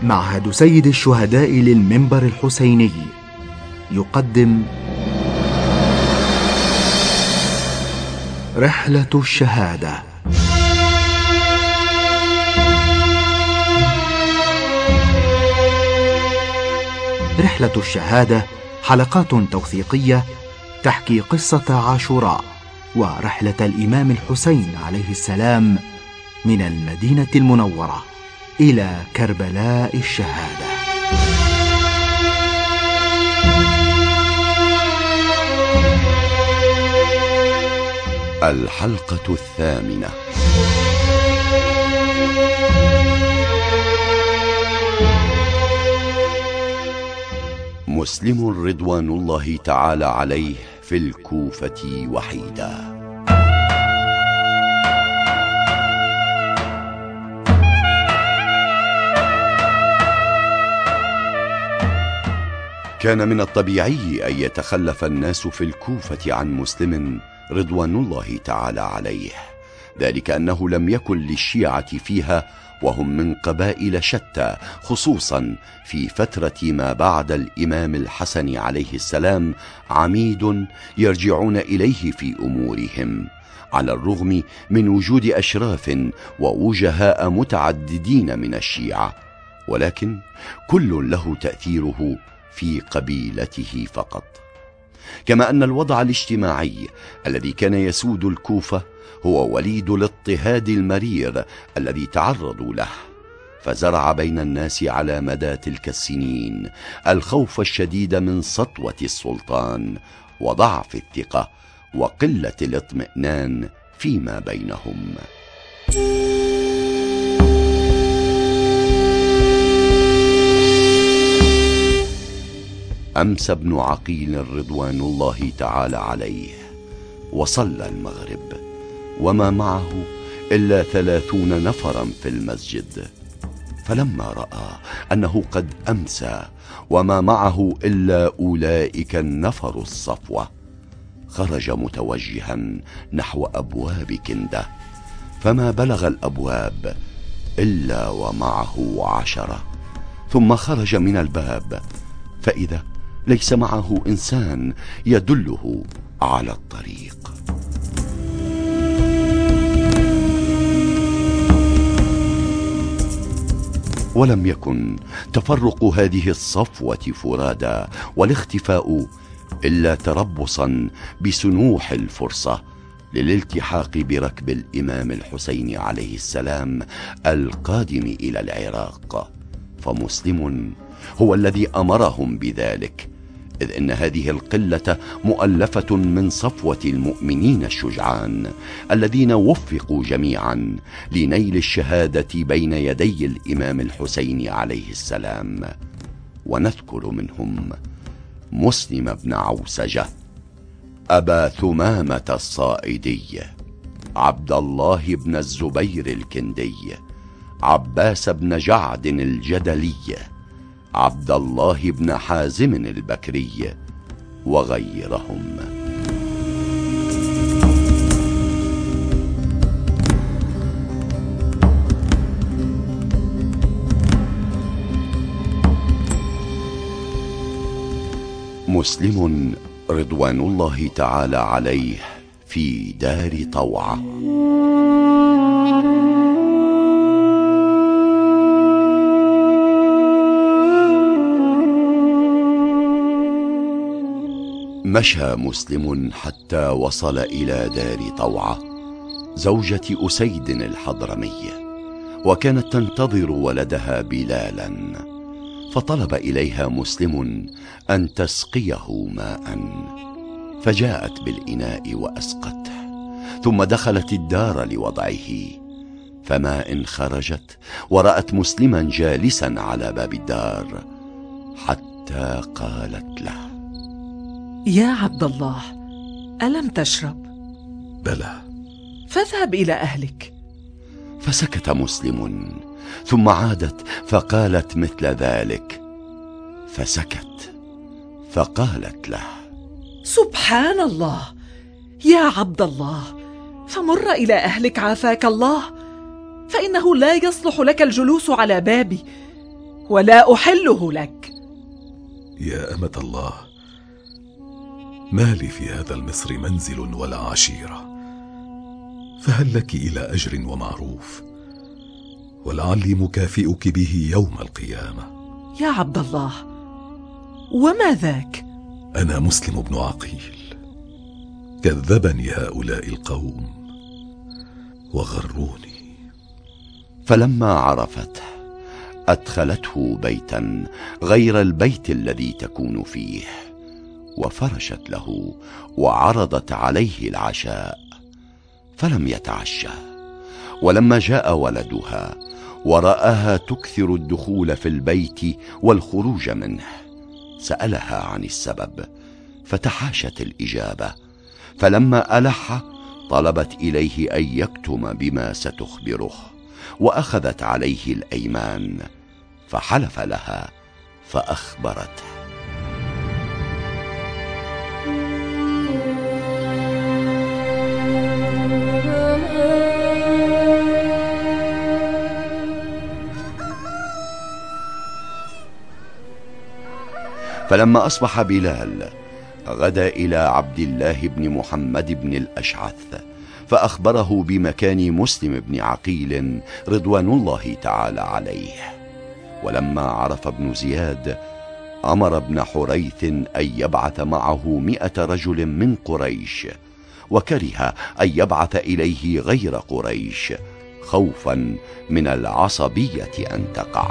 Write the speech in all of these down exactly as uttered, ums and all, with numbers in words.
معهد سيد الشهداء للمنبر الحسيني يقدم رحلة الشهادة. رحلة الشهادة حلقات توثيقية تحكي قصة عاشوراء ورحلة الإمام الحسين عليه السلام من المدينة المنورة إلى كربلاء الشهادة. الحلقة الثامنة. مسلم رضوان الله تعالى عليه في الكوفة وحيدا. كان من الطبيعي أن يتخلف الناس في الكوفة عن مسلم رضوان الله تعالى عليه، ذلك أنه لم يكن للشيعة فيها وهم من قبائل شتى، خصوصا في فترة ما بعد الإمام الحسن عليه السلام، عميد يرجعون إليه في أمورهم، على الرغم من وجود أشراف ووجهاء متعددين من الشيعة، ولكن كل له تأثيره في قبيلته فقط. كما أن الوضع الاجتماعي الذي كان يسود الكوفة هو وليد الاضطهاد المرير الذي تعرضوا له، فزرع بين الناس على مدى تلك السنين الخوف الشديد من سطوة السلطان وضعف الثقة وقلة الاطمئنان فيما بينهم. أمسى ابن عقيل رضوان الله تعالى عليه وصلى المغرب وما معه إلا ثلاثون نفرا في المسجد، فلما رأى أنه قد أمسى وما معه إلا أولئك النفر الصفوة، خرج متوجها نحو أبواب كندة، فما بلغ الأبواب إلا ومعه عشرة، ثم خرج من الباب فإذا ليس معه إنسان يدله على الطريق. ولم يكن تفرق هذه الصفوة فرادى والاختفاء إلا تربصا بسنوح الفرصة للالتحاق بركب الإمام الحسين عليه السلام القادم إلى العراق، فمسلم هو الذي أمرهم بذلك، إذ إن هذه القلة مؤلفة من صفوة المؤمنين الشجعان الذين وفقوا جميعا لنيل الشهادة بين يدي الإمام الحسين عليه السلام. ونذكر منهم مسلم بن عوسجة، أبا ثمامة الصائدي، عبد الله بن الزبير الكندي، عباس بن جعد الجدلي، عبد الله بن حازم البكري، وغيرهم. مسلم رضوان الله تعالى عليه في دار طوعة. مشى مسلم حتى وصل إلى دار طوعة زوجة أسيد الحضرمي، وكانت تنتظر ولدها بلالا، فطلب إليها مسلم أن تسقيه ماء، فجاءت بالإناء وأسقته، ثم دخلت الدار لوضعه، فما إن خرجت ورأت مسلما جالسا على باب الدار حتى قالت له: يا عبد الله، ألم تشرب؟ بلى. فاذهب إلى أهلك. فسكت مسلم، ثم عادت فقالت مثل ذلك، فسكت، فقالت له: سبحان الله يا عبد الله، فمر إلى أهلك عافاك الله، فإنه لا يصلح لك الجلوس على بابي، ولا أحله لك. يا أمة الله، ما لي في هذا المصر منزل ولا عشيرة، فهل لك إلى أجر ومعروف، ولعلي مكافئك به يوم القيامة. يا عبد الله، وما ذاك؟ أنا مسلم بن عقيل، كذبني هؤلاء القوم وغروني. فلما عرفته أدخلته بيتا غير البيت الذي تكون فيه، وفرشت له وعرضت عليه العشاء، فلم يتعشى. ولما جاء ولدها ورآها تكثر الدخول في البيت والخروج منه، سألها عن السبب، فتحاشت الإجابة. فلما ألح طلبت إليه أن يكتم بما ستخبره، وأخذت عليه الأيمان، فحلف لها فأخبرته. فلما أصبح بلال غدا إلى عبد الله بن محمد بن الأشعث، فأخبره بمكان مسلم بن عقيل رضوان الله تعالى عليه. ولما عرف ابن زياد أمر ابن حريث أن يبعث معه مئة رجل من قريش، وكره أن يبعث إليه غير قريش خوفا من العصبية أن تقع.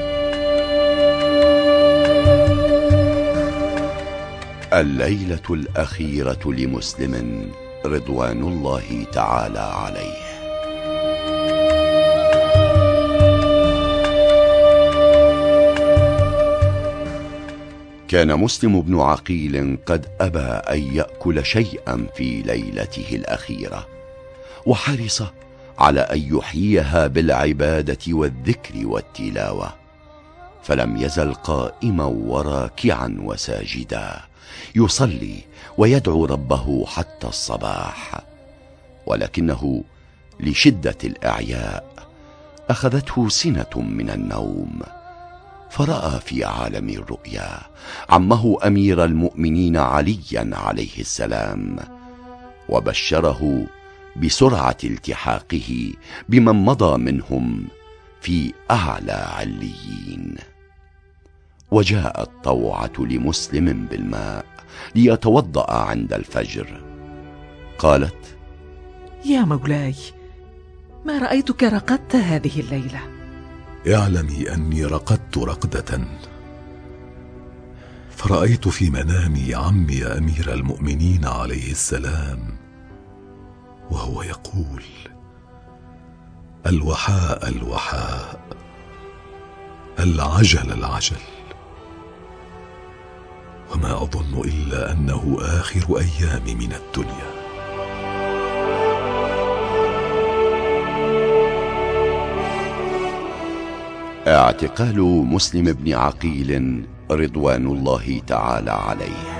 الليلة الأخيرة لمسلم رضوان الله تعالى عليه. كان مسلم بن عقيل قد أبى أن يأكل شيئا في ليلته الأخيرة، وحرص على أن يحييها بالعبادة والذكر والتلاوة، فلم يزل قائما وراكعا وساجدا يصلي ويدعو ربه حتى الصباح. ولكنه لشدة الإعياء أخذته سنة من النوم، فرأى في عالم الرؤيا عمه أمير المؤمنين عليا عليه السلام، وبشره بسرعة التحاقه بمن مضى منهم في أعلى عليين. وجاءت طوعة لمسلم بالماء ليتوضأ عند الفجر. قالت: يا مولاي، ما رأيتك رقدت هذه الليلة؟ اعلمي أني رقدت رقدة، فرأيت في منامي عمي أمير المؤمنين عليه السلام وهو يقول: الوحاء الوحاء، العجل العجل، وما أظن إلا أنه آخر أيام من الدنيا. اعتقال مسلم بن عقيل رضوان الله تعالى عليه.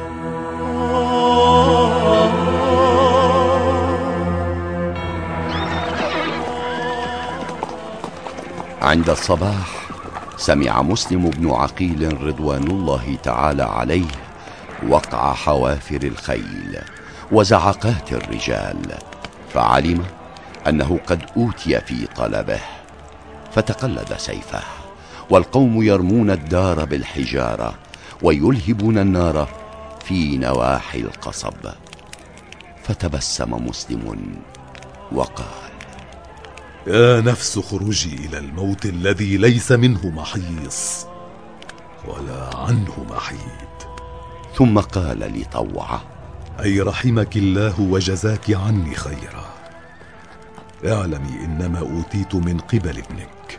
عند الصباح سمع مسلم بن عقيل رضوان الله تعالى عليه وقع حوافر الخيل وزعقات الرجال، فعلم أنه قد أوتي في طلبه، فتقلد سيفه، والقوم يرمون الدار بالحجارة ويلهبون النار في نواحي القصب. فتبسم مسلم وقال: يا نفس خرجي إلى الموت الذي ليس منه محيص ولا عنه محيد. ثم قال لطوعة: أي رحمك الله وجزاك عني خيرا، اعلمي إنما أوتيت من قبل ابنك.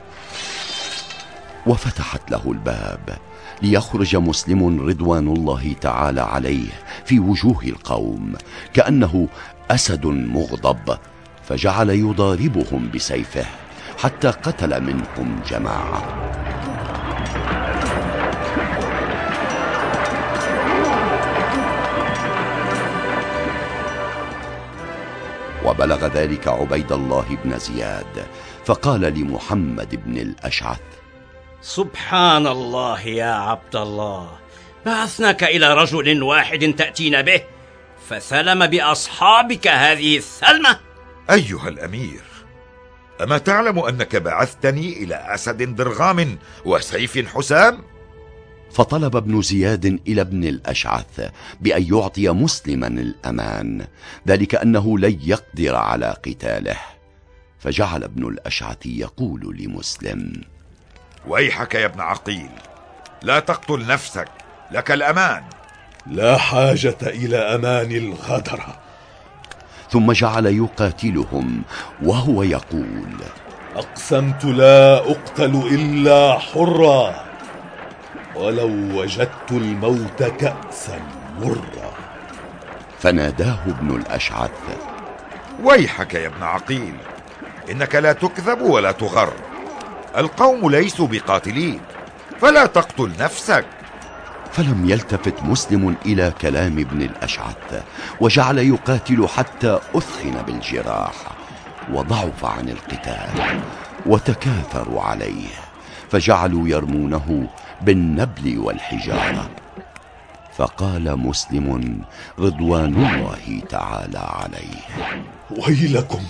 وفتحت له الباب ليخرج مسلم رضوان الله تعالى عليه في وجوه القوم كأنه أسد مغضب، فجعل يضاربهم بسيفه حتى قتل منهم جماعة. وبلغ ذلك عبيد الله بن زياد، فقال لمحمد بن الأشعث: سبحان الله يا عبد الله، بعثناك إلى رجل واحد تأتينا به، فسلم بأصحابك هذه السلمة. أيها الأمير، أما تعلم أنك بعثتني إلى أسد ضرغام وسيف حسام؟ فطلب ابن زياد إلى ابن الأشعث بأن يعطي مسلما الأمان، ذلك أنه لن يقدر على قتاله. فجعل ابن الأشعث يقول لمسلم: ويحك يا ابن عقيل، لا تقتل نفسك، لك الأمان. لا حاجة إلى أمان الغدرة. ثم جعل يقاتلهم وهو يقول: أقسمت لا أقتل إلا حرا، ولو وجدت الموت كأسا مرا. فناداه ابن الأشعث: ويحك يا ابن عقيل، إنك لا تكذب ولا تغر، القوم ليسوا بقاتلين، فلا تقتل نفسك. فلم يلتفت مسلم إلى كلام ابن الأشعث، وجعل يقاتل حتى أثخن بالجراح وضعف عن القتال، وتكاثروا عليه، فجعلوا يرمونه بالنبل والحجارة. فقال مسلم رضوان الله تعالى عليه: ويلكم،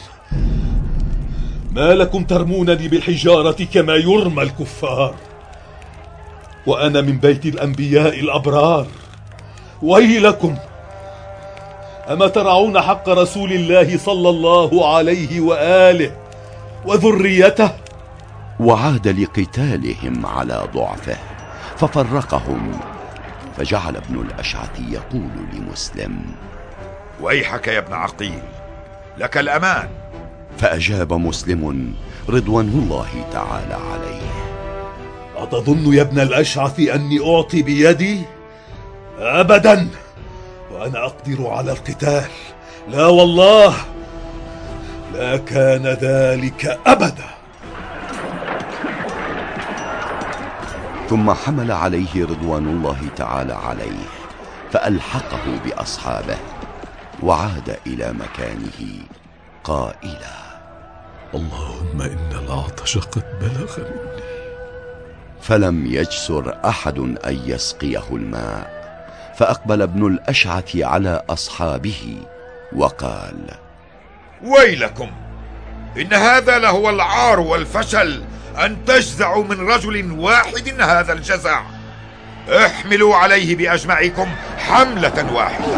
ما لكم ترمونني بالحجارة كما يرمى الكفار، وأنا من بيت الأنبياء الأبرار. ويلكم، أما ترعون حق رسول الله صلى الله عليه وآله وذريته؟ وعاد لقتالهم على ضعفه ففرقهم. فجعل ابن الأشعث يقول لمسلم: ويحك يا ابن عقيل، لك الأمان. فأجاب مسلم رضوان الله تعالى عليه: أتظن يا ابن الأشعث أني أعطي بيدي؟ أبدا، وأنا أقدر على القتال. لا والله، لا كان ذلك أبدا. ثم حمل عليه رضوان الله تعالى عليه فألحقه بأصحابه، وعاد إلى مكانه قائلا: اللهم إن العطش قد بلغ مني. فلم يجسر أحد أن يسقيه الماء، فأقبل ابن الأشعث على أصحابه وقال: ويلكم، إن هذا لهو العار والفشل، أن تجزعوا من رجل واحد هذا الجزع. احملوا عليه بأجمعكم حملة واحدة.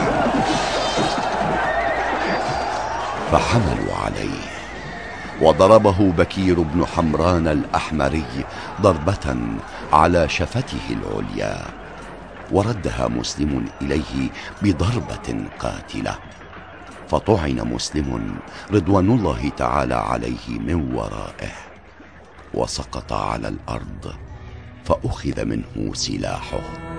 فحملوا عليه، وضربه بكير بن حمران الأحمري ضربة على شفته العليا، وردها مسلم إليه بضربة قاتلة، فطعن مسلم رضوان الله تعالى عليه من ورائه، وسقط على الأرض، فأخذ منه سلاحه.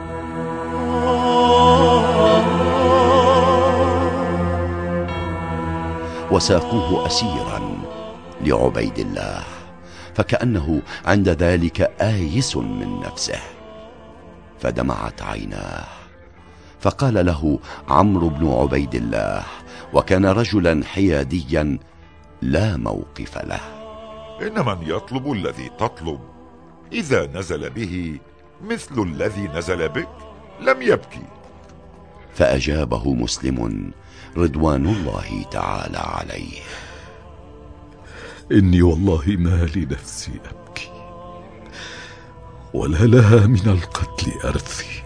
وساقوه أسيرا لعبيد الله، فكأنه عند ذلك آيس من نفسه، فدمعت عيناه، فقال له عمرو بن عبيد الله، وكان رجلا حياديا لا موقف له: إن من يطلب الذي تطلب إذا نزل به مثل الذي نزل بك لم يبكي. فأجابه مسلم رضوان الله تعالى عليه: إني والله ما لنفسي أبكي، ولا لها من القتل أرثي،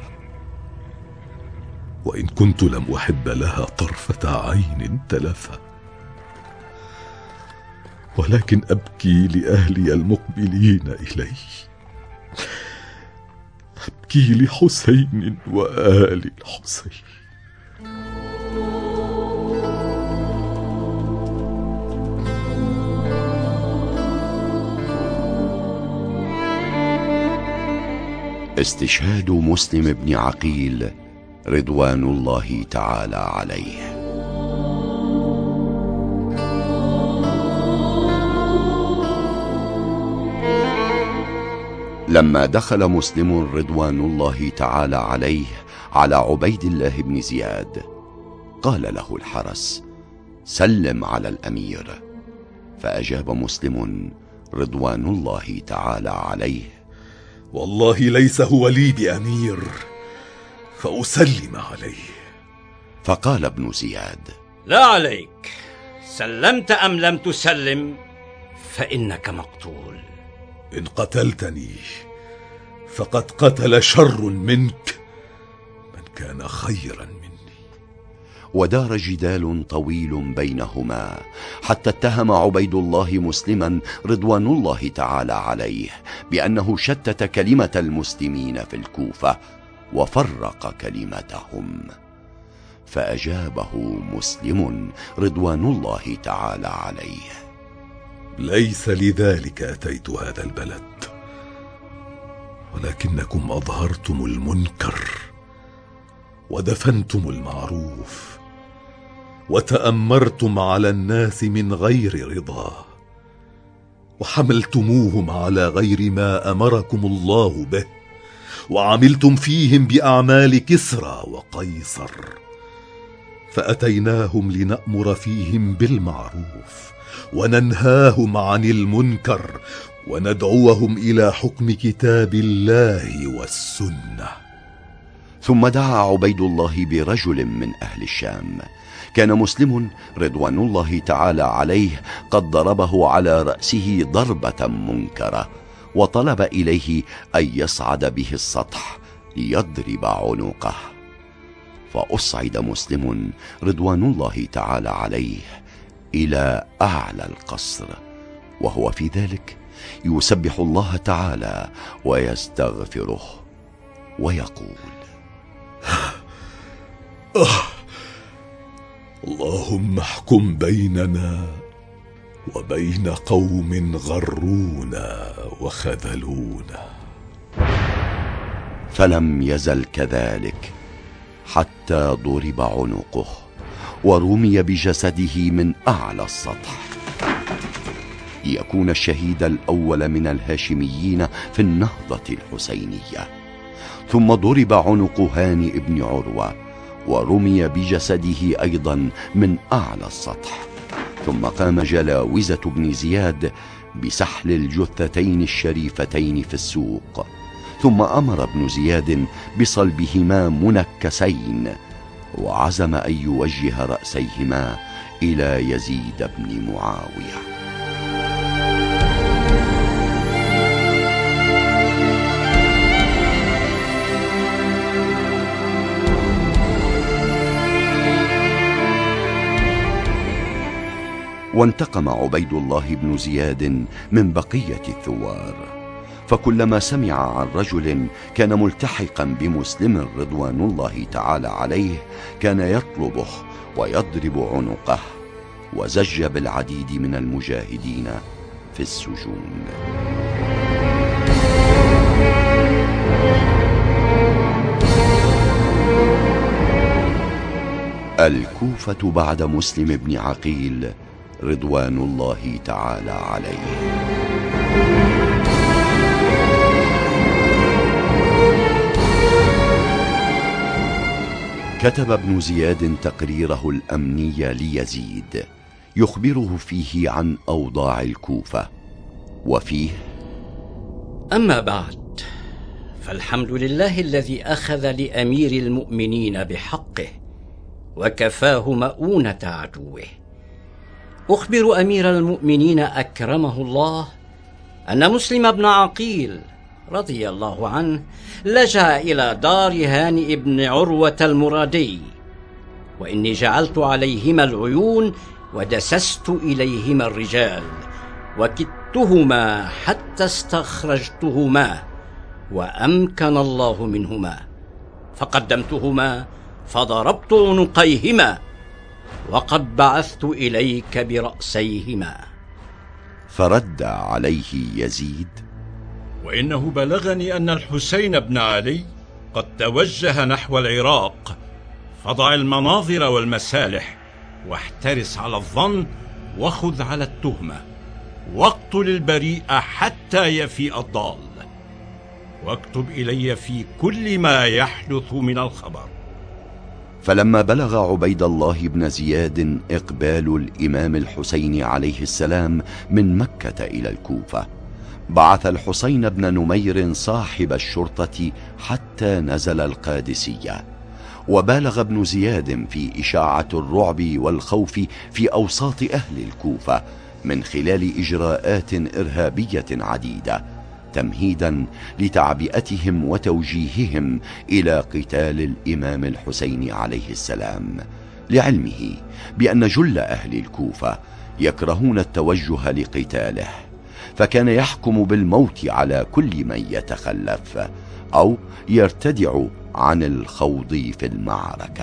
وإن كنت لم أحب لها طرفة عين تلفة، ولكن أبكي لأهلي المقبلين إلي، أبكي لحسين وآل الحسين. استشهاد مسلم بن عقيل رضوان الله تعالى عليه. لما دخل مسلم رضوان الله تعالى عليه على عبيد الله بن زياد، قال له الحرس: سلم على الأمير. فأجاب مسلم رضوان الله تعالى عليه: والله ليس هو لي بأمير، فأسلم عليه. فقال ابن زياد: لا عليك، سلمت أم لم تسلم فإنك مقتول. إن قتلتني فقد قتل شر منك من كان خيرا مني. ودار جدال طويل بينهما حتى اتهم عبيد الله مسلما رضوان الله تعالى عليه بأنه شتت كلمة المسلمين في الكوفة وفرق كلمتهم. فأجابه مسلم رضوان الله تعالى عليه: ليس لذلك أتيت هذا البلد، ولكنكم أظهرتم المنكر ودفنتم المعروف وتأمرتم على الناس من غير رضا، وحملتموهم على غير ما أمركم الله به، وعملتم فيهم بأعمال كسرى وقيصر. فأتيناهم لنأمر فيهم بالمعروف وننهاهم عن المنكر وندعوهم إلى حكم كتاب الله والسنة. ثم دعا عبيد الله برجل من أهل الشام. كان مسلم رضوان الله تعالى عليه قد ضربه على رأسه ضربة منكرة، وطلب إليه أن يصعد به السطح ليضرب عنقه. فأصعد مسلم رضوان الله تعالى عليه إلى أعلى القصر، وهو في ذلك يسبح الله تعالى ويستغفره ويقول: آه اللهم احكم بيننا وبين قوم غرونا وخذلونا. فلم يزل كذلك حتى ضرب عنقه ورمي بجسده من أعلى السطح ليكون الشهيد الأول من الهاشميين في النهضة الحسينية. ثم ضرب عنق هانئ بن عروة ورمي بجسده أيضا من أعلى السطح. ثم قام جلاوزة بن زياد بسحل الجثتين الشريفتين في السوق. ثم أمر ابن زياد بصلبهما منكسين، وعزم أن يوجه رأسيهما إلى يزيد بن معاوية. وانتقم عبيد الله بن زياد من بقية الثوار، فكلما سمع عن رجل كان ملتحقا بمسلم رضوان الله تعالى عليه كان يطلبه ويضرب عنقه، وزج بالعديد من المجاهدين في السجون. الكوفة بعد مسلم بن عقيل رضوان الله تعالى عليه. كتب ابن زياد تقريره الأمني ليزيد يخبره فيه عن أوضاع الكوفة، وفيه: أما بعد، فالحمد لله الذي أخذ لأمير المؤمنين بحقه وكفاه مؤونة عدوه. أخبر أمير المؤمنين أكرمه الله أن مسلم بن عقيل رضي الله عنه لجأ إلى دار هانئ بن عروة المرادي، وإني جعلت عليهما العيون ودسست إليهما الرجال، وكدتهما حتى استخرجتهما وأمكن الله منهما، فقدمتهما فضربت عنقيهما، وقد بعثت إليك برأسيهما. فرد عليه يزيد: وإنه بلغني أن الحسين بن علي قد توجه نحو العراق، فضع المناظر والمسالح، واحترس على الظن، وخذ على التهمة، واقتل البريء حتى يفيء الضال، واكتب إلي في كل ما يحدث من الخبر. فلما بلغ عبيد الله بن زياد إقبال الإمام الحسين عليه السلام من مكة إلى الكوفة، بعث الحسين بن نمير صاحب الشرطة حتى نزل القادسية، وبالغ ابن زياد في إشاعة الرعب والخوف في أوساط أهل الكوفة من خلال إجراءات إرهابية عديدة، تمهيدا لتعبئتهم وتوجيههم إلى قتال الإمام الحسين عليه السلام، لعلمه بأن جل أهل الكوفة يكرهون التوجه لقتاله، فكان يحكم بالموت على كل من يتخلف أو يرتدع عن الخوض في المعركة.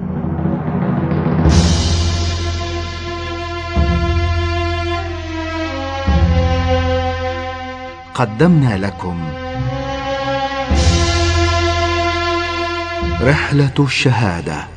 قدمنا لكم رحلة الشهادة